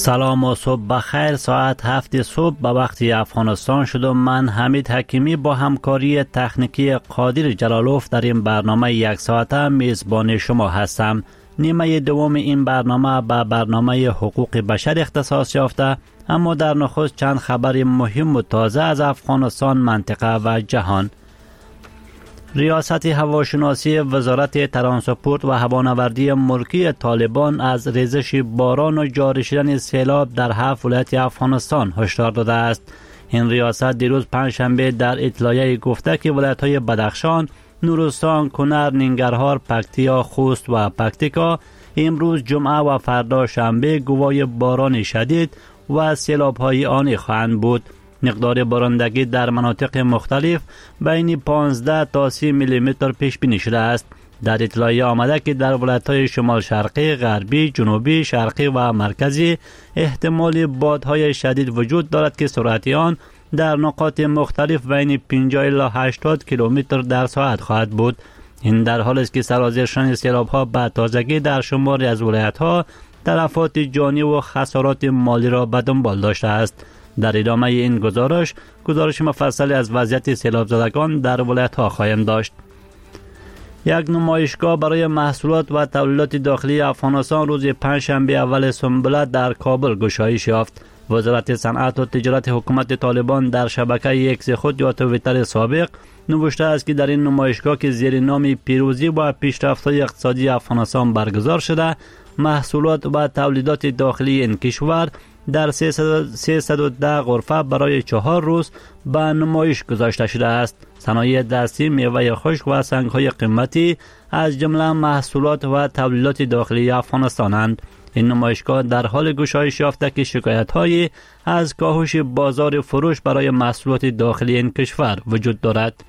سلام و صبح بخیر. ساعت 7 صبح به وقت افغانستان شد و من حمید حکیمی با همکاری تکنیکی قادر جلالوف در این برنامه یک ساعته میزبان شما هستم. نیمه دوم این برنامه به برنامه حقوق بشر اختصاص یافته، اما در نخست چند خبر مهم و تازه از افغانستان، منطقه و جهان. ریاست هواشناسی وزارت ترانسپورت و هوانوردی ملکی طالبان از ریزش باران و جاری شدن سیلاب در 7 ولایت افغانستان هشدار داده است. این ریاست دیروز پنجشنبه در اطلاعیه گفته که ولایت‌های بدخشان، نورستان، کنر، ننگرهار، پکتیا، خوست و پکتیکا امروز جمعه و فردا شنبه گواه باران شدید و سیلاب‌های آنی خواهند بود. مقدار بارندگی در مناطق مختلف بین 15 تا 30 میلیمتر پیش بینی شده است. در اطلاعیه آمده که در ولایت‌های شمال شرقی، غربی، جنوبی، شرقی و مرکزی احتمال بادهای شدید وجود دارد که سرعت آن در نقاط مختلف بین 50 الی 80 کیلومتر در ساعت خواهد بود. این در حالی است که سرازیر شدن سیلاب‌ها به تازگی در شماری از ولایت‌ها تلفات جانی و خسارات مالی را به دنبال داشته است. در ادامه این گزارش مفصلی از وضعیت سیلاب زدگان در ولایت‌ها خواهیم داشت. یک نمایشگاه برای محصولات و تولیدات داخلی افغانستان روز پنجشنبه اول سنبله در کابل گشایش یافت. وزارت صنعت و تجارت حکومت طالبان در شبکه اکس خود یا توییتر سابق نوشته است که در این نمایشگاه که زیر نام پیروزی و پیشرفت‌های اقتصادی افغانستان برگزار شده، محصولات و تولیدات داخلی این کشور در 310 غرفه برای 4 روز به نمایش گذاشته شده است. صنایع دستی، میوه خشک و سنگ‌های قیمتی از جمله محصولات و تولیدات داخلی افغانستانند. این نمایشگاه در حال گشایش یافته که شکایت‌هایی از کاهش بازار فروش برای محصولات داخلی این کشور وجود دارد.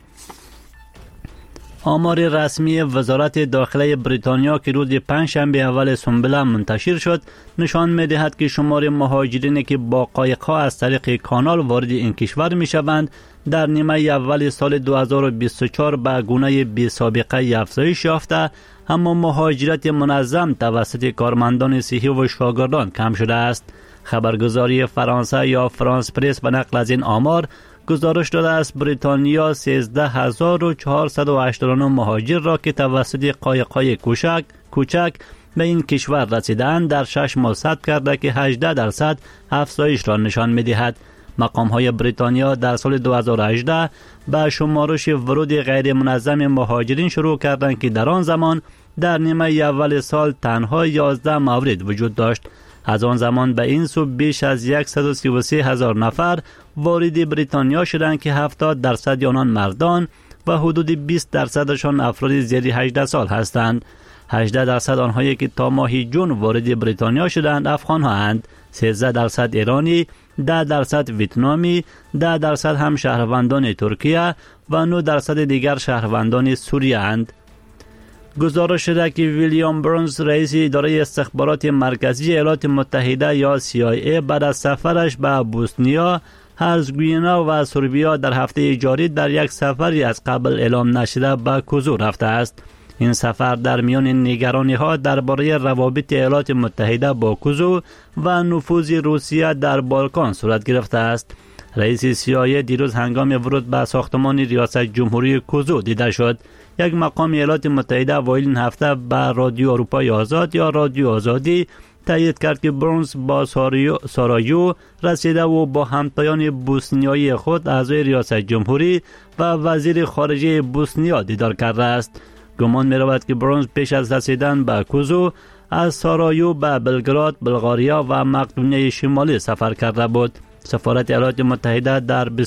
آمار رسمی وزارت داخله بریتانیا که روز پنجشنبه اول سنبله منتشر شد نشان می‌دهد که شمار مهاجرینی که با قایق‌ها از طریق کانال وارد این کشور می‌شوند در نیمه اول سال 2024 به گونه بی‌سابقه افزایش یافته، اما مهاجرت منظم توسط کارمندان صحی و شاگردان کم شده است. خبرگزاری فرانسه یا فرانس پرس به نقل از این آمار گزارش داده است بریتانیا 13489 مهاجر را که توسط قایق‌های کوچک به این کشور رسیدند در 6 ماه ثبت کرده که 18% افزایش را نشان می‌دهد. مقام‌های بریتانیا در سال 2018 به شمارش ورود غیر منظم مهاجرین شروع کردند که در آن زمان در نیمه اول سال تنها 11 مورد وجود داشت. از آن زمان به این سو بیش از 133,000 نفر وارد بریتانیا شدند که 70% آنان مردان و حدود 20%شان افراد زیر 18 سال هستند. 18% آنهایی که تا ماه جون وارد بریتانیا شدند افغان هستند، 13% ایرانی، 10% ویتنامی، 10% هم شهروندان ترکیه و 9% دیگر شهروندان سوریه اند. گزارش شده که ویلیام برنز رئیس اداره استخبارات مرکزی ایالات متحده یا CIA بعد از سفرش به بوسنیا، هرزگوینا و سربیا در هفته جاری در یک سفری از قبل اعلام نشده به کوزو رفته است. این سفر در میان نگرانی‌ها درباره روابط ایالات متحده با کوزو و نفوذ روسیه در بالکان صورت گرفته است. رئیس CIA دیروز هنگام ورود به ساختمان ریاست جمهوری کوزو دیده شد. یک مقام ایالات متحده اوایل این هفته به رادیو اروپای آزاد یا رادیو آزادی تایید کرد که برنز با سارایو رسیده و با همتایان بوسنیایی خود اعضای ریاست جمهوری و وزیر خارجه بوسنیا دیدار کرده است. گمان می رود که برنز پیش از رسیدن به کوزو از سارایو به بلگراد، بلغاریا و مقدونیه شمالی سفر کرده بود. سفارت ایالات متحده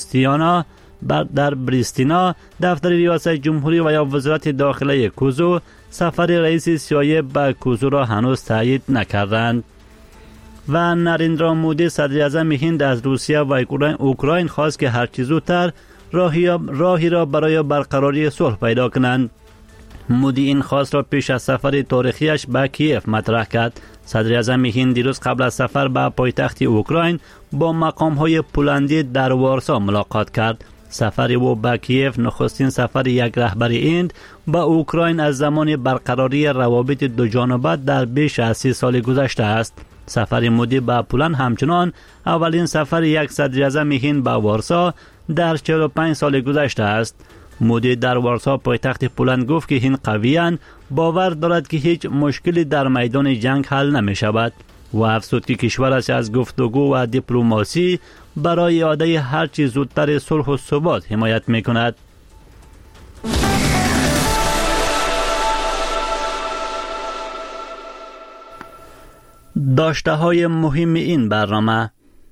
در بریستینا، دفتر ریاست جمهوری و یا وزارت داخله کوزو سفر رئیس CIA به کوزو را هنوز تایید نکردند. و نریندرا مودی صدر اعظم هند از روسیه و اوکراین خواست که هرچه زودتر راهی را برای برقراری صلح پیدا کنند. مودی این خواست را پیش از سفر تاریخیش به کیف مطرح کرد. صدر اعظم هند دیروز قبل از سفر به پایتخت اوکراین با مقام‌های پولندی در وارسا ملاقات کرد. سفر او به کیف نخستین سفر یک رهبر هند به اوکراین از زمان برقراری روابط دو جانبه در بیش از 30 سال گذشته است. سفر مودی به پولند همچنان اولین سفر یک صدراعظم هند به وارسا در 45 سال گذشته است. مودی در وارسا پایتخت پولند گفت که هند قویاً باور دارد که هیچ مشکلی در میدان جنگ حل نمی شود و افزود که کشورش از گفتگو و دیپلماسی برای اعاده هر چیز زودتر صلح و ثبات حمایت می کند. داشته های مهم این برنامه: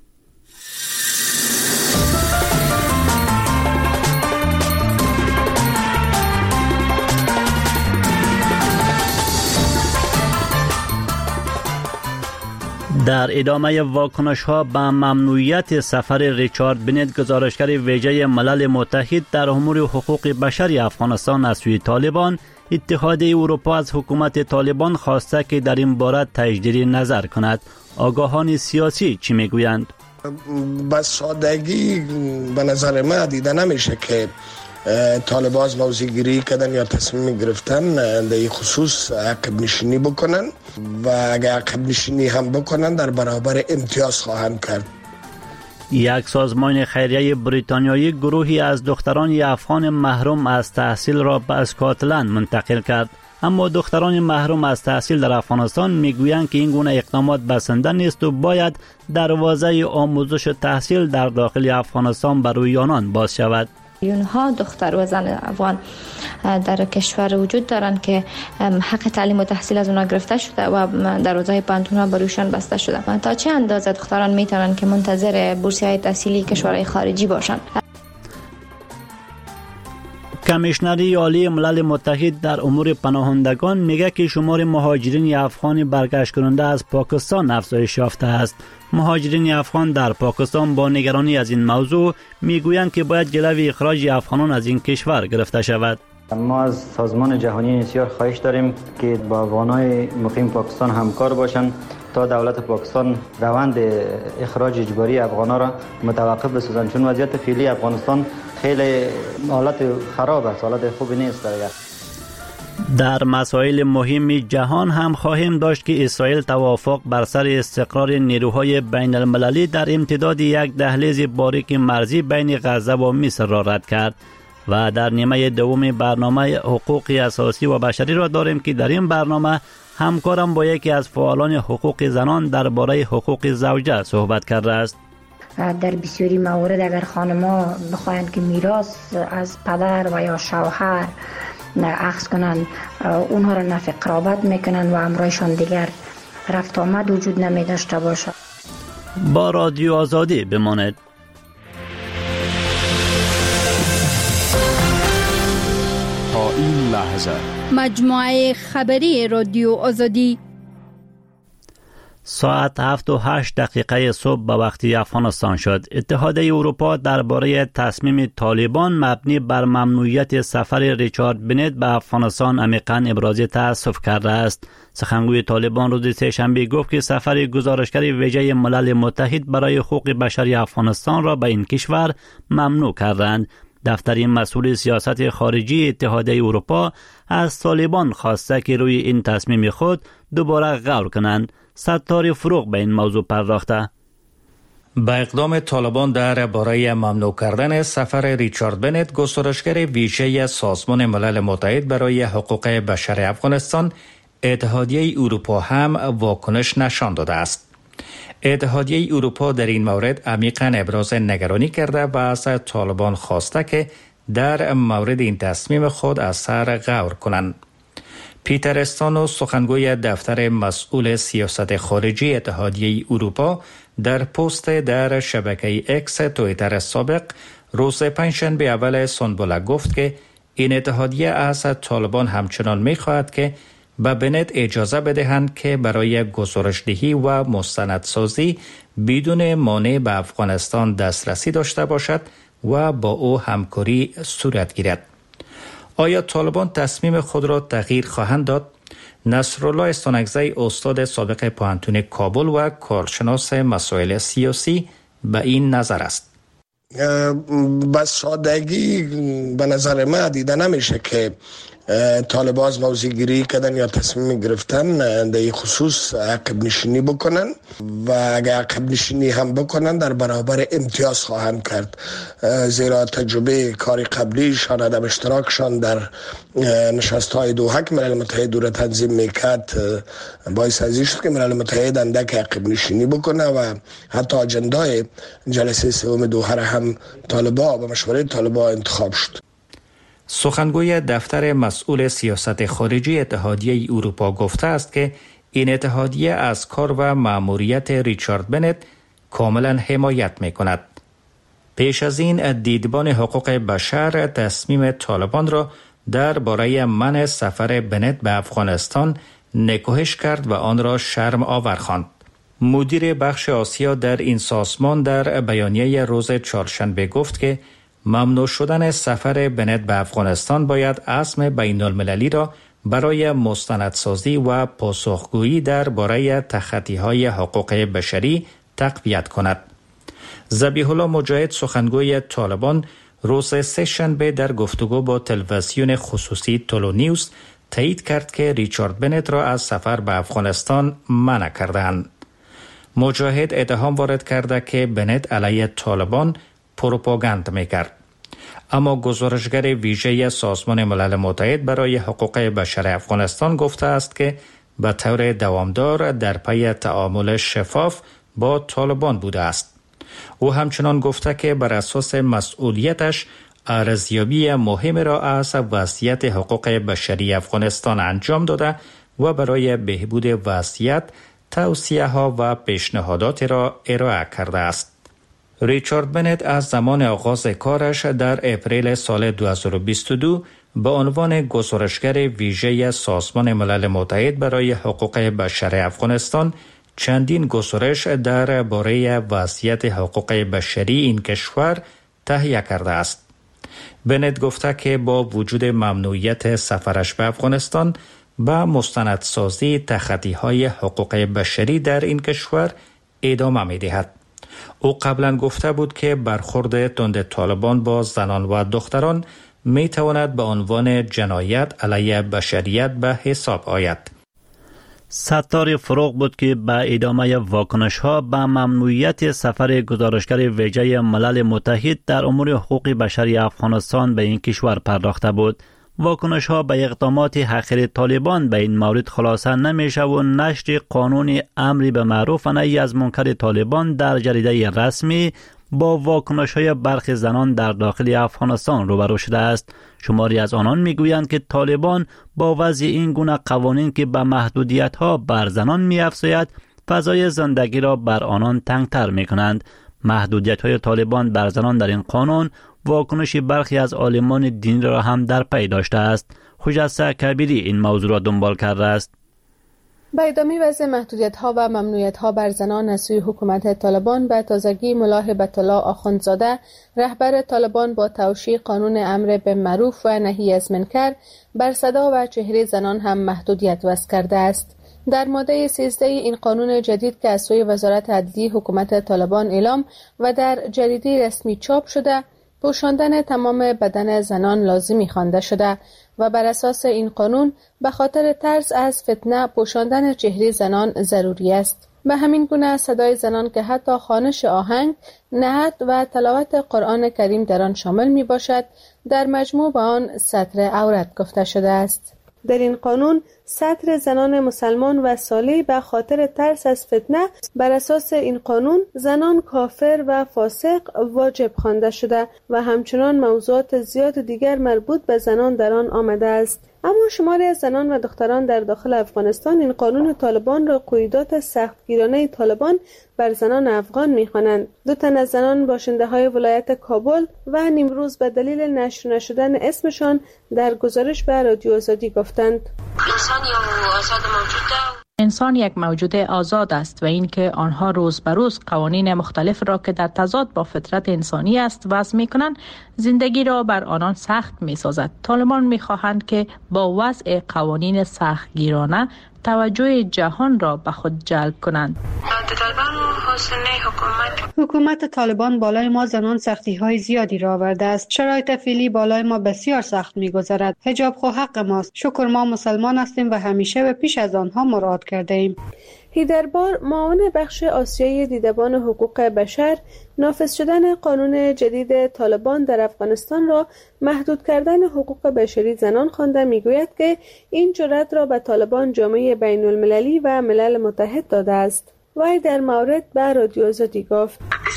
در ادامه واکنش ها به ممنوعیت سفر ریچارد بنت، گزارشگر ویژه ملل متحد در امور حقوق بشر افغانستان از سوی طالبان، اتحادیه اروپا از حکومت طالبان خواسته که در این باره تجدید نظر کند. آگاهان سیاسی چی میگویند؟ به سادگی به نظر من دیده نمیشه که طالبان از موضع گیری کردن یا تصمیم گرفتن در این خصوص عقب نشینی بکنن و اگر عقب نشینی هم بکنن در برابر امتیاز خواهند کرد. یک سازمان خیریه بریتانیایی گروهی از دختران افغان محروم از تحصیل را به اسکاتلند منتقل کرد، اما دختران محروم از تحصیل در افغانستان میگویند که این گونه اقدامات بسنده نیست و باید دروازه آموزش تحصیل در داخل افغانستان برای آنان باز شود. میلیون‌ها دختر و زن افغان در کشور وجود دارند که حق تعلیم و تحصیل از اونا گرفته شده و دروازه پانتون‌ها بروشان بسته شده. تا چه اندازه دختران میتونن که منتظر بورسیه‌های تحصیلی کشورهای خارجی باشند؟ کمیشنری عالی ملل متحد در امور پناهندگان میگه که شمار مهاجرین افغان برگشت کننده از پاکستان افزایش یافته است. مهاجرین افغان در پاکستان با نگرانی از این موضوع میگویند که باید جلوی اخراج افغانان از این کشور گرفته شود. ما از سازمان جهانی انسیار خواهش داریم که با افغانای مقیم پاکستان همکار باشند تا دولت پاکستان روند اخراج اجباری افغانا را متوقف بسازند، چون وضعیت فعلی افغانستان خیلی حالت خراب است، حالت خوبی نیست. در مسائل مهم جهان هم خواهیم داشت که اسرائیل توافق بر سر استقرار نیروهای بین المللی در امتداد یک دهلیز باریک مرزی بین غزه و مصر را رد کرد و در نیمه دوم برنامه حقوق اساسی و بشری را داریم که در این برنامه همکارم با یکی از فعالان حقوق زنان درباره حقوق زوجه صحبت کرده است. در بسیاری موارد اگر خانم‌ها بخواهند که میراث از پدر و یا شوهر اخذ کنند، اونها را نفی قرابت میکنند و امرایشان دیگر رفت آمد وجود نمی داشته باشد. با رادیو آزادی بمانید. تا این لحظه مجموعه خبری رادیو آزادی ساعت 7:08 صبح به وقت افغانستان شد. اتحادیه اروپا درباره تصمیم طالبان مبنی بر ممنوعیت سفر ریچارد بنت به افغانستان عمیقاً ابراز تأسف کرده است. سخنگوی طالبان روز سه‌شنبه گفت که سفر گزارشگر ویژه ملل متحد برای حقوق بشری افغانستان را به این کشور ممنوع کردند. دفتر مسئول سیاست خارجی اتحادیه اروپا از طالبان خواسته که روی این تصمیم خود دوباره غور کنند. ستار فروغ به این موضوع پرداخته. با اقدام طالبان درباره ممنوع کردن سفر ریچارد بنت، گزارشگر ویژه سازمان ملل متحد برای حقوق بشر افغانستان، اتحادیه اروپا هم واکنش نشان داده است. اتحادیه اروپا در این مورد عمیقاً ابراز نگرانی کرده و از طالبان خواسته که در مورد این تصمیم خود از سر غور کنند. پیتر استانو، سخنگوی دفتر مسئول سیاست خارجی اتحادیه اروپا، در پست در شبکه اکس توییتر سابق روز پنجشنبه اول سنبوله گفت که این اتحادیه از طالبان همچنان می‌خواهد که به بنت اجازه بدهند که برای گزارش‌دهی و مستندسازی بدون مانع به افغانستان دسترسی داشته باشد و با او همکاری صورت گیرد. آیا طالبان تصمیم خود را تغییر خواهند داد؟ نصرالله استانکزی، استاد سابق پوهنتون کابل و کارشناس مسائل سیاسی، به این نظر است. به سادگی به نظر من دیده نمیشه که طالبان از موضع‌گیری کردن یا تصمیم گرفتن در این خصوص عقب نشینی بکنن و اگر عقب نشینی هم بکنن در برابر امتیاز خواهند کرد، زیرا تجربه کاری قبلیشان عدم اشتراکشان در نشست‌های دوحه که ملل متحد را تنظیم میکرد باعث ازی شد که ملل متحد اندک عقب نشینی بکنه و حتی اجندای جلسه سوم دوحه را هم طالبان با مشوره طالبان انتخاب شد. سخنگوی دفتر مسئول سیاست خارجی اتحادیه اروپا گفته است که این اتحادیه از کار و مأموریت ریچارد بنت کاملا حمایت می کند. پیش از این دیدبان حقوق بشر تصمیم طالبان را درباره منع سفر بنت به افغانستان نکوهش کرد و آن را شرم آور خواند. مدیر بخش آسیا در این سازمان در بیانیه روز چهارشنبه گفت که ممنوع شدن سفر بنت به افغانستان باید عزم بین المللی را برای مستندسازی و پاسخگویی درباره تخطی‌های حقوق بشری تقویت کند. ذبیح الله مجاهد سخنگوی طالبان روز سه‌شنبه در گفتگو با تلویزیون خصوصی تولو نیوز تایید کرد که ریچارد بنت را از سفر به افغانستان منع کردند. مجاهد اتهام وارد کرده که بنت علیه طالبان پروپاگاند میکرد. اما گزارشگر ویژه سازمان ملل متحد برای حقوق بشر افغانستان گفته است که به طور دوامدار در پی تعامل شفاف با طالبان بوده است. او همچنان گفته که بر اساس مسئولیتش ارزیابی مهم را از وضعیت حقوق بشری افغانستان انجام داده و برای بهبود وضعیت توصیه ها و پیشنهادات را ارائه کرده است. ریچارد بنت از زمان آغاز کارش در اپریل سال 2022 به عنوان گزارشگر ویژه سازمان ملل متحد برای حقوق بشر افغانستان چندین گزارش درباره وضعیت حقوق بشری این کشور تهیه کرده است. بنت گفته که با وجود ممنوعیت سفرش به افغانستان به مستندسازی تخطی‌های حقوق بشری در این کشور ادامه می‌دهد. او قبلا گفته بود که برخورد تند طالبان با زنان و دختران می‌تواند به عنوان جنایت علیه بشریت به حساب آید. ستار فروغ بود که به ادامه واکنش‌ها به ممنوعیت سفر گزارشگر ویژه ملل متحد در امور حقوق بشری افغانستان به این کشور پرداخته بود. واکنش‌ها به اقدامات حقیر طالبان به این مورد خلاصه نمیشه و نشر قانون امر به معروف و نهی از منکر طالبان در جریده رسمی با واکنش‌های برخی زنان در داخل افغانستان روبرو شده است. شماری از آنان میگویند که طالبان با وضع این گونه قوانین که به محدودیت‌ها بر زنان می‌افزاید، فضای زندگی را بر آنان تنگ‌تر می‌کنند. محدودیت‌های طالبان بر زنان در این قانون واکنش برخی از عالمان دینی را هم در پی داشته است. خجسته کبیری این موضوع را دنبال کرده است. با ادامه وضع محدودیت‌ها و ممنوعیت‌ها بر زنان از سوی حکومت طالبان به تازگی ملا هبت الله آخوندزاده رهبر طالبان با توشیح قانون امر به معروف و نهی از منکر بر صدا و چهره زنان هم محدودیت وضع کرده است. در ماده 13 این قانون جدید که از سوی وزارت عدلیه حکومت طالبان اعلام و در جریده رسمی چاپ شده، پوشاندن تمام بدن زنان لازمی خوانده شده و بر اساس این قانون به خاطر ترس از فتنه پوشاندن چهره زنان ضروری است. به همین گونه صدای زنان که حتی خوانش آهنگ، نعت و تلاوت قرآن کریم در آن شامل می باشد، در مجموع به آن ستر عورت گفته شده است. در این قانون ستر زنان مسلمان و صالح به خاطر ترس از فتنه بر اساس این قانون زنان کافر و فاسق واجب خوانده شده و همچنان موضوعات زیاد دیگر مربوط به زنان در آن آمده است. اما شماری از زنان و دختران در داخل افغانستان این قانون طالبان را قیودات سختگیرانه طالبان بر زنان افغان می‌خوانند. 2 تن از زنان باشنده‌های ولایت کابل و نیمروز به دلیل نشر نشدن اسمشان در گزارش به رادیو آزادی گفتند: انسان یک موجود آزاد است و اینکه آنها روز به روز قوانین مختلف را که در تضاد با فطرت انسانی است وضع می‌کنند، زندگی را بر آنان سخت می‌سازد. طالبان می‌خواهند که با وضع قوانین سختگیرانه توجه جهان را به خود جلب کنند. حکومت طالبان بالای ما زنان سختی‌های زیادی را آورده است. شرایط فعلی بالای ما بسیار سخت می‌گذرد. حجاب خو حق ماست. شکر ما مسلمان هستیم و همیشه و پیش از آنها مراعات کرده ایم. هیدربار، معاون بخش آسیایی دیدبان حقوق بشر، نافذ شدن قانون جدید طالبان در افغانستان را محدود کردن حقوق بشری زنان خوانده میگوید که این جرأت را به طالبان جامعه بین المللی و ملل متحد داده است. وی در مورد به رادیو آزادی گفت: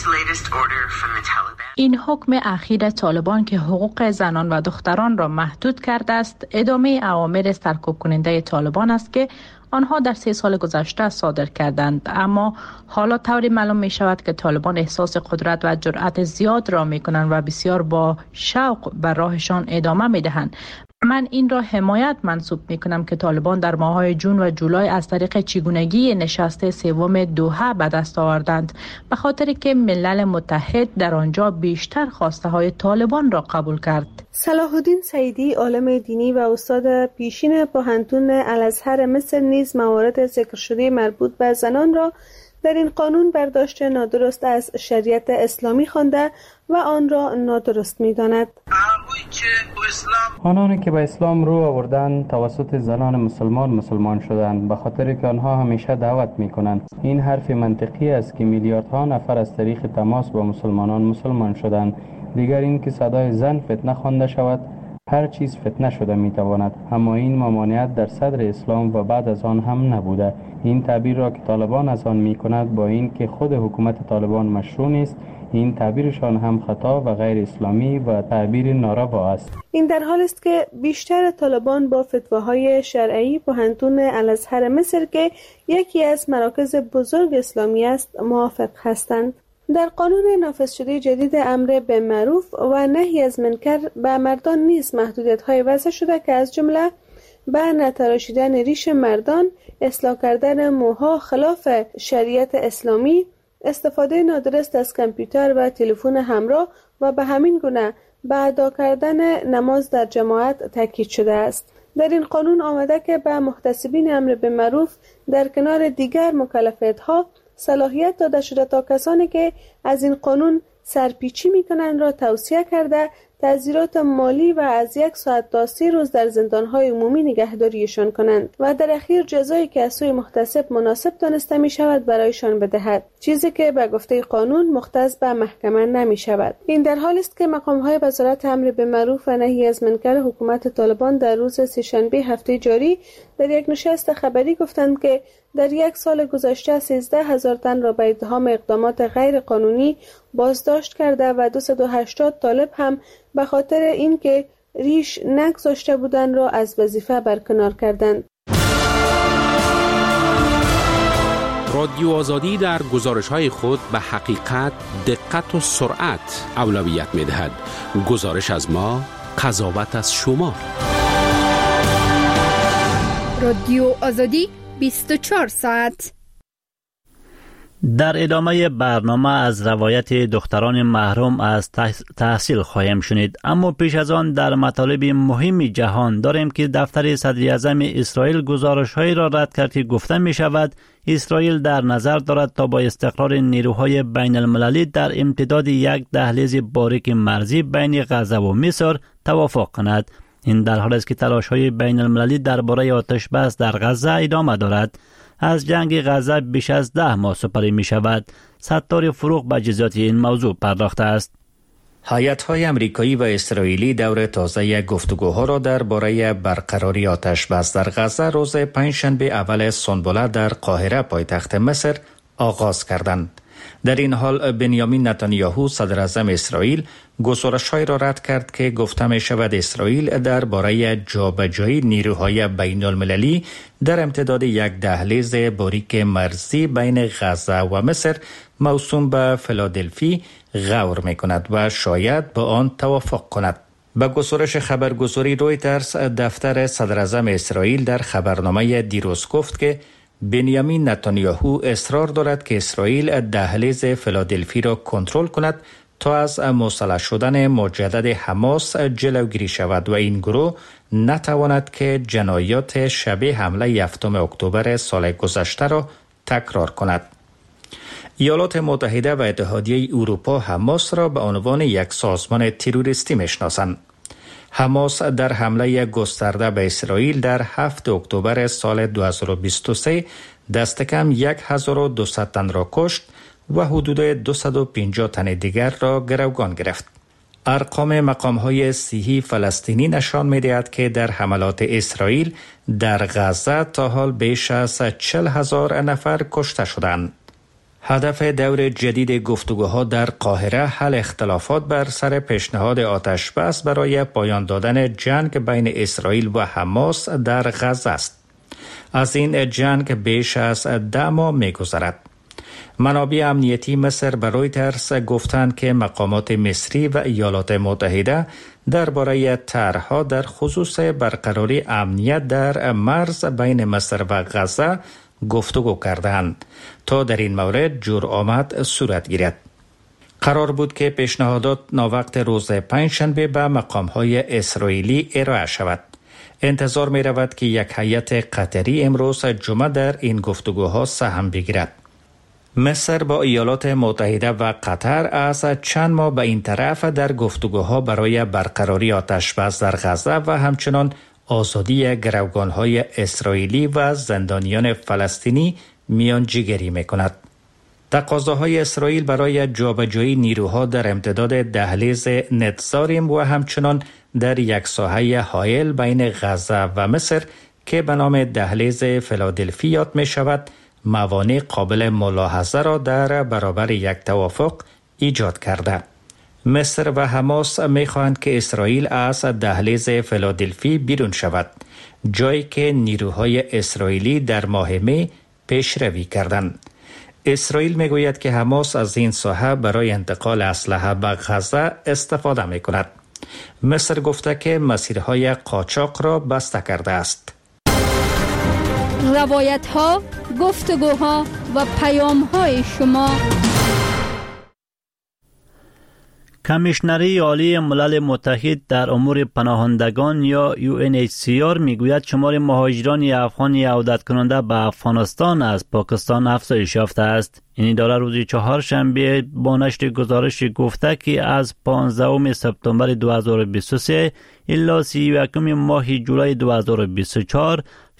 این حکم اخیر طالبان که حقوق زنان و دختران را محدود کرده است، ادامه اوامر سرکوب کننده طالبان است که آنها در 3 سال گذشته صادر کردند. اما حالا طوری معلوم می شود که طالبان احساس قدرت و جرأت زیاد را می کنند و بسیار با شوق بر راهشان ادامه می دهند. من این را حمایت منسوب می کنم که طالبان در ماه‌های جون و جولای از طریق چگونگی نشست سوم دوحه به دست آوردند، به خاطر که ملل متحد در آنجا بیشتر خواسته های طالبان را قبول کرد. صلاح الدین سعیدی، عالم دینی و استاد پیشین پوهنتون الازهر مصر، نیز موارد ذکر شده مربوط به زنان را در این قانون برداشت نادرست از شریعت اسلامی خوانده و آن را نادرست می‌داند. آنانی که به اسلام رو آوردند توسط زنان مسلمان شدند، به خاطر که آنها همیشه دعوت می‌کنند. این حرف منطقی است که میلیاردها نفر از طریق تماس با مسلمانان مسلمان شدند. دیگر این که صدای زن فتنه خوانده شود، هر چیز فتنه شده میتواند، اما این ممانعت در صدر اسلام و بعد از آن هم نبوده. این تعبیر را که طالبان از آن میکند با این که خود حکومت طالبان مشروع نیست، این تعبیرشان هم خطا و غیر اسلامی و تعبیر ناروا است. این در حال است که بیشتر طالبان با فتواهای شرعی پوهنتون الازهر مصر که یکی از مراکز بزرگ اسلامی است موافق هستند. در قانون نافذ شده جدید امر به معروف و نهی از منکر به مردان نیز محدودیت‌های وضع شده که از جمله به نتراشیدن ریش مردان، اصلاح کردن موها خلاف شریعت اسلامی، استفاده نادرست از کامپیوتر و تلفن همراه و به همین گونه به ادا کردن نماز در جماعت تاکید شده است. در این قانون آمده که به محتسبین امر به معروف در کنار دیگر مکلفیت‌ها صلاحیت داده شده تا کسانی که از این قانون سرپیچی میکنند را توصیه کرده تعزیرات مالی و از 1 ساعت تا 30 روز در زندانهای عمومی نگهداریشان کنند و در اخیر جزایی که از سوی محتسب مناسب دانسته می شود برایشان بدهد، چیزی که به گفته قانون مختص به محکمه نمی شود. این در حال است که مقامهای وزارت امر به معروف و نهی از منکر حکومت طالبان در روز سه‌شنبه هفته جاری در یک نشست خبری گفتند که در 1 سال گذشته 13,000 تن را به اتهام اقدامات غیر قانونی بازداشت کرده و 280 طالب هم به خاطر اینکه ریش نگذاشته بودند را از وظیفه برکنار کردند. رادیو آزادی در گزارش‌های خود به حقیقت، دقت و سرعت اولویت می‌دهد. گزارش از ما، قضاوت از شما. رادیو آزادی 24 ساعت. در ادامه برنامه از روایت دختران محروم از تحصیل خواهیم شنید، اما پیش از آن در مطالب مهم جهان داریم که دفتر صدر اعظم اسرائیل گزارش‌هایی را رد کرد که گفته می شود اسرائیل در نظر دارد تا با استقرار نیروهای بین المللی در امتداد یک دهلیز باریک مرزی بین غزه و مصر توافق کند. این در حالی است که تلاش‌های بین المللی درباره آتش بس در غزه ادامه دارد. از جنگ غزه بیش از 10 ماه سپری می شود. ستار فروغ به جزئیات این موضوع پرداخته است. هیئت‌های آمریکایی و اسرائیلی دور تازه گفتگوها را درباره برقراری آتش بس در غزه روز پنجشنبه اول سنبله در قاهره پایتخت مصر آغاز کردند. در این حال بنیامین نتانیاهو صدر اعظم اسرائیل گزارش‌هایی را رد کرد که گفته می شود اسرائیل درباره جابجایی نیروهای بین المللی در امتداد یک دهلیز باریک مرزی بین غزه و مصر موسوم به فیلادلفی غور می کند و شاید با آن توافق کند. به گزارش خبرگزاری رویترز، دفتر صدر اعظم اسرائیل در خبرنامه دیروز گفت که بنیامین نتانیاهو اصرار دارد که اسرائیل دهلیز فیلادلفی را کنترل کند تا از مسلح شدن مجدد حماس جلوگیری شود و این گروه نتواند که جنایات شبیه حمله 7 اکتبر سال گذشته را تکرار کند. ایالات متحده و اتحادیه اروپا حماس را به عنوان یک سازمان تروریستی میشناسند. حماس در حمله گسترده به اسرائیل در 7 اکتبر سال 2023 دست کم 1200 تن را کشت و حدود 250 تن دیگر را گروگان گرفت. ارقام مقام‌های صحی فلسطینی نشان می‌دهد که در حملات اسرائیل در غزه تا حال بیش از 40,000 نفر کشته شدند. هدف دور جدید گفتگوها در قاهره حل اختلافات بر سر پیشنهاد آتش‌بس برای پایان دادن جنگ بین اسرائیل و حماس در غزه است. از این جنگ بیش از 10 ماه می‌گذرد. منابع امنیتی مصر به رویترز گفتند که مقامات مصری و ایالات متحده درباره طرح‌ها در خصوص برقراری امنیت در مرز بین مصر و غزه گفتگو کردند تا در این مورد جرأت صورت گیرد. قرار بود که پیشنهادات ناوقت روز پنجشنبه به مقام‌های اسرائیلی ارائه شود. انتظار می رود که یک هیئت قطری امروز جمعه در این گفتگوها سهم بگیرد. مصر با ایالات متحده و قطر از چند ماه به این طرف در گفتگوها برای برقراری آتش‌بس در غزه و همچنان آزادی گروگان‌های اسرائیلی و زندانیان فلسطینی میانجیگری می‌کند. تقاضاهای اسرائیل برای جابجایی نیروها در امتداد دهلیز نتزاریم و همچنان در یک ساحه حائل بین غزه و مصر که به نام دهلیز فیلادلفی یاد می شود، موانع قابل ملاحظه را در برابر یک توافق ایجاد کرده. مصر و حماس می خواهند که اسرائیل از دهلیز فیلادلفی بیرون شود، جایی که نیروهای اسرائیلی در ماه می پیشروی کردند. اسرائیل می گوید که حماس از این ساحه برای انتقال اسلحه به غزه استفاده می کند. مصر گفته که مسیرهای قاچاق را بسته کرده است. روایت ها، گفتگوها و پیام های شما. کمیشنری عالی ملل متحد در امور پناهندگان یا UNHCR میگوید شمار مهاجران افغان عودت کننده به افغانستان از پاکستان افزایش یافته است. این اداره روز چهارشنبه با نشر گزارش گفته که از 15 سپتامبر 2023 الی 31 ماه جولای 2024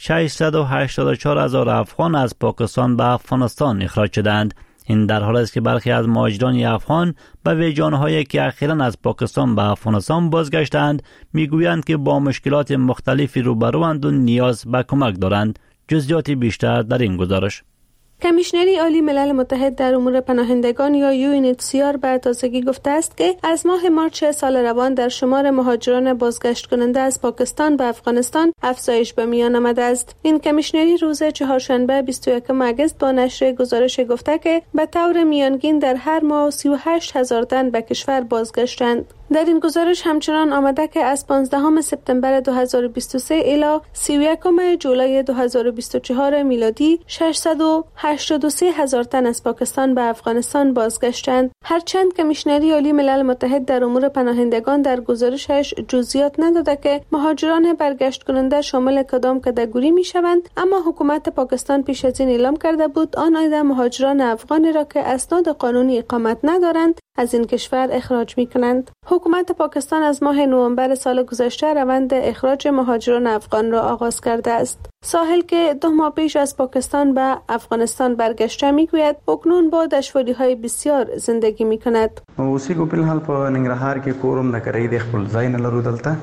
684,000 افغان از پاکستان به افغانستان اخراج شدند. این در حالی است که برخی از مهاجران افغان به ویژانهایی که اخیراً از پاکستان به افغانستان بازگشتند میگویند که با مشکلات مختلفی روبروند و نیاز به کمک دارند. جزئیات بیشتر در این گزارش. کمیشنری عالی ملل متحد در امور پناهندگان یا UNHCR به تازگی گفته است که از ماه مارچ سال روان در شمار مهاجران بازگشت کننده از پاکستان به افغانستان افزایش به میان آمده است. این کمیشنری روز چهارشنبه 21 آگوست با نشر گزارش گفته که به طور میانگین در هر ماه 38,000 تن به کشور بازگشتند. در این گزارش همچنان آمده که از 15 سپتامبر 2023 الی 31 جولای 2024 میلادی 683,000 تن از پاکستان به افغانستان بازگشتند. هرچند کمیشنری عالی ملل متحد در امور پناهندگان در گزارشش جزئیات نداده که مهاجران برگشت کننده شامل کدام کاتگوری می شوند، اما حکومت پاکستان پیش از این اعلام کرده بود آن عده مهاجران افغانی را که اسناد قانونی اقامت ندارند از این کشور اخراج می کنند. حکومت پاکستان از ماه نوامبر سال گذشته روند اخراج مهاجران افغان را آغاز کرده است. ساحل که 2 ماه پیش از پاکستان به افغانستان برگشته میگوید اکنون با دشواری‌های بسیار زندگی میکند. اوسیګو په حال په ننګرهار کې کورم د کرای د خپل ځای نه لرو دلته.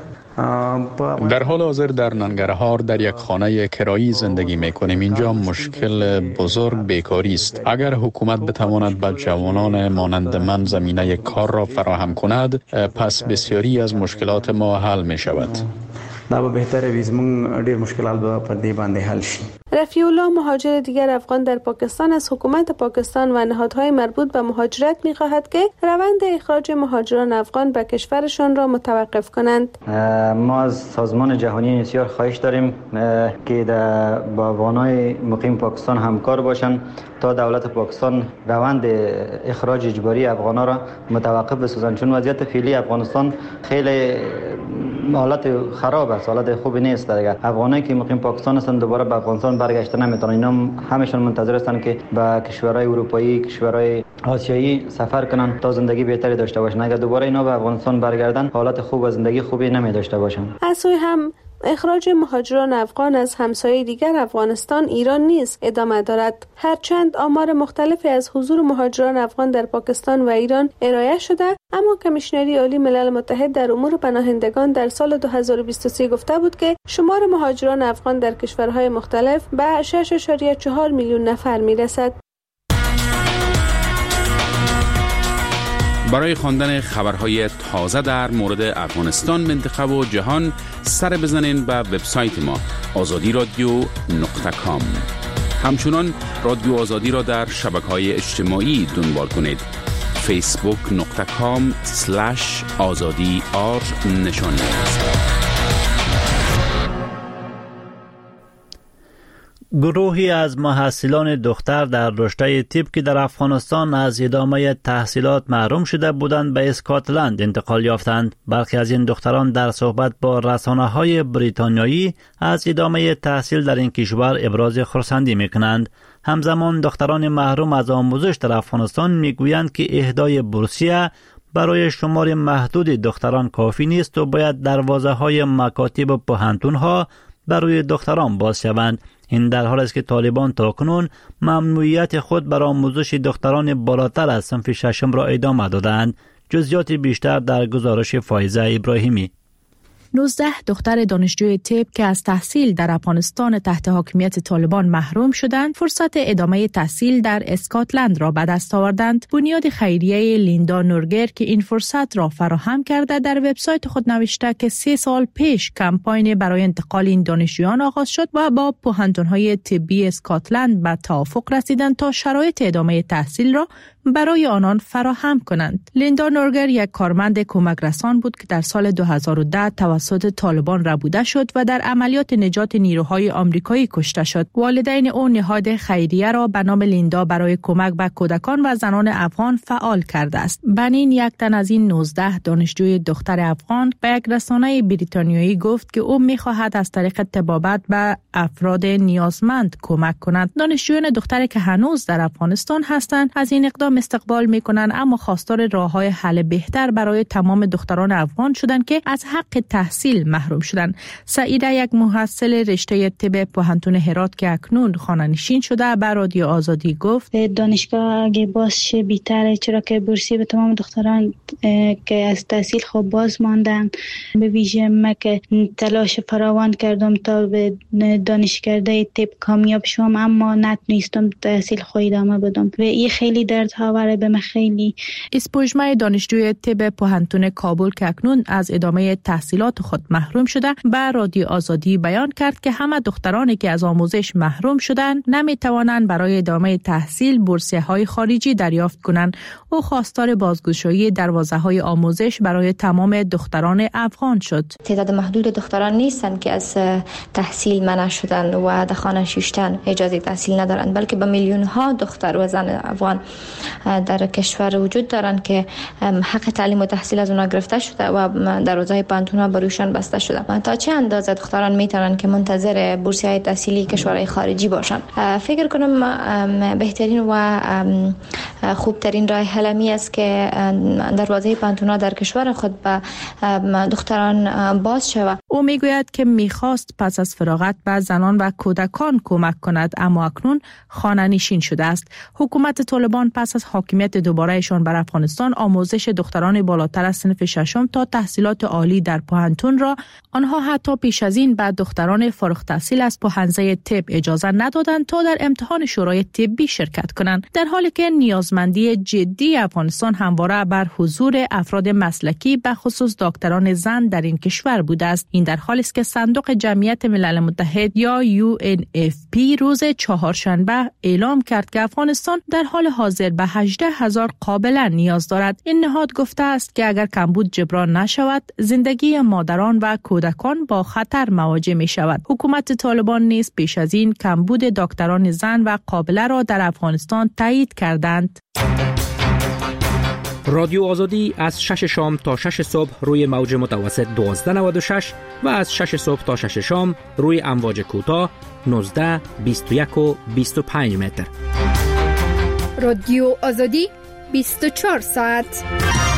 در حال حاضر در ننگرهار در یک خانه کرایی زندگی میکنیم. اینجا مشکل بزرگ بیکاری است. اگر حکومت بتواند به جوانان مانند من زمینه کار را فراهم کند، پس بسیاری از مشکلات ما حل می شود. دا به بهتره وي زموږ ډېر مشکلات به پر دې باندې حل شي. رفیع الله مهاجر دیگر افغان در پاکستان از حکومت پاکستان و نهادهای مربوط به مهاجرت می‌خواهد که روند اخراج مهاجران افغان به کشورشان را متوقف کنند. ما از سازمان جهانی بسیار خواهش داریم که با افغانای مقیم پاکستان همکار باشند تا دولت پاکستان روند اخراج اجباری افغانا را متوقف بسازند، چون وضعیت فعلی افغانستان خیلی حالت خراب است، حالت خوبی نیست. دیگه افغانایی که مقیم پاکستان هستند دوباره به افغانستان برگشتن نمیتونن. اینا همشون منتظر هستند که به کشورهای اروپایی، کشورهای آسیایی سفر کنن تا زندگی بهتری داشته باشن. اگر دوباره اینا به افغانستان برگردن حالت خوب و زندگی خوبی نمی داشته باشن. از سوی هم اخراج مهاجران افغان از همسایه دیگر افغانستان ایران نیز ادامه دارد. هرچند آمار مختلفی از حضور مهاجران افغان در پاکستان و ایران ارائه شده، اما کمیشنری عالی ملل متحد در امور پناهندگان در سال 2023 گفته بود که شمار مهاجران افغان در کشورهای مختلف به 6.4 میلیون نفر میرسد. برای خواندن خبرهای تازه در مورد افغانستان، منطقه و جهان سر بزنین به وبسایت ما azadi.radio.com. همچنان رادیو آزادی را در شبکه‌های اجتماعی دنبال کنید. facebook.com/azadi_r نشان دهید. گروهی از محصلان دختر در رشته طب که در افغانستان از ادامه تحصیلات محروم شده بودند به اسکاتلند انتقال یافتند. برخی از این دختران در صحبت با رسانه‌های بریتانیایی از ادامه تحصیل در این کشور ابراز خرسندی می‌کنند. همزمان دختران محروم از آموزش در افغانستان می‌گویند که اهدای بورسیه برای شمار محدود دختران کافی نیست و باید دروازه‌های مکاتب و پوهنتون‌ها برای دختران باز شوند. این در حال است که طالبان تاکنون ممنوعیت خود بر آموزش دختران بالاتر از صنف ششم را ادامه دادند. جزئیات بیشتر در گزارش فایزه ابراهیمی. 19 دختر دانشجوی طب که از تحصیل در افغانستان تحت حاکمیت طالبان محروم شدند، فرصت ادامه تحصیل در اسکاتلند را به دست آوردند. بنیاد خیریه لیندا نورگر که این فرصت را فراهم کرده، در وبسایت خود نوشته که 3 سال پیش کمپاین برای انتقال این دانشجویان آغاز شد و با پوهنتون‌های طبی اسکاتلند به توافق رسیدند تا شرایط ادامه تحصیل را برای آنان فراهم کنند. لیندا نورگر یک کارمند کمک رسان بود که در سال 2010 توسط طالبان ربوده شد و در عملیات نجات نیروهای آمریکایی کشته شد. والدین او نهاد خیریه را به نام لیندا برای کمک به کودکان و زنان افغان فعال کرده است. بنین، یک تن از این 19 دانشجوی دختر افغان، به یک رسانه بریتانیایی گفت که او می‌خواهد از طریق طبابت به افراد نیازمند کمک کند. دانشجویان دختری که هنوز در افغانستان هستند از این اقدام استقبال می‌کنند، اما خواستار راه‌های حل بهتر برای تمام دختران افغان شدند که از حق تحصیل محروم شدند. سعیده، یک محصل رشته طب پوهنتون هرات که اکنون خانه‌نشین شده، به رادیو آزادی گفت دانشگاه اگه باز شه بهتره، چرا که بورسیه به تمام دختران که از تحصیل خوب باز ماندن. به ویژه من که تلاش فراوان کردم تا به دانشکده طب کامیاب شوم، اما نتونستم تحصیل خود ادامه بدم و این خیلی درد ها به من خیلی. اسپوجمه دانشجوی طب پوهنتون کابل که اکنون از ادامه تحصیلات خود محروم شده، به رادیو آزادی بیان کرد که همه دخترانی که از آموزش محروم شدند نمیتوانند برای ادامه تحصیل بورسیه های خارجی دریافت کنند. او خواستار بازگشایی دروازه های آموزش برای تمام دختران افغان شد. تعداد محدود دختران نیستند که از تحصیل منع شدند و در خانه نشستن اجازه تحصیل ندارند، بلکه به میلیون ها دختر و زن افغان در کشور وجود دارند که حق تعلیم و تحصیل از اونها گرفته شده و دروازه‌های پانتون‌ها بروشان بسته شده. تا چه اندازه دختران میتونن که منتظر بورسیه‌های تحصیلی کشورهای خارجی باشن؟ فکر کنم بهترین و خوبترین راه حل می است که دروازه پانتون‌ها در کشور خود به دختران باز شود. او میگوید که میخواست پس از فراغت به زنان و کودکان کمک کند، اما اکنون خانه‌نشین شده است. حکومت طالبان پس از حاکمیت دوبارهشان بر افغانستان آموزش دختران بالاتر از صنف ششم تا تحصیلات عالی در پوهنتون را آنها حتی پیش از این به دختران فارغ التحصیل از پوهنځی طب اجازه ندادند تا در امتحان شورای طبی شرکت کنند، در حالی که نیازمندی جدی افغانستان همواره بر حضور افراد مسلکی به خصوص دکتران زن در این کشور بوده است. این در حالی است که صندوق جمعیت ملل متحد یا UNFP روز چهارشنبه اعلام کرد که افغانستان در حال حاضر به 18,000 قابله نیاز دارد. این نهاد گفته است که اگر کمبود جبران نشود، زندگی مادران و کودکان با خطر مواجه می شود. حکومت طالبان نیز پیش از این کمبود دکتران زن و قابله را در افغانستان تایید کردند. رادیو آزادی از 6 شام تا 6 صبح روی موج متوسط 1296 و از 6 صبح تا 6 شام روی امواج کوتاه 19 21 و 25 متر. رادیو آزادی 24 ساعت.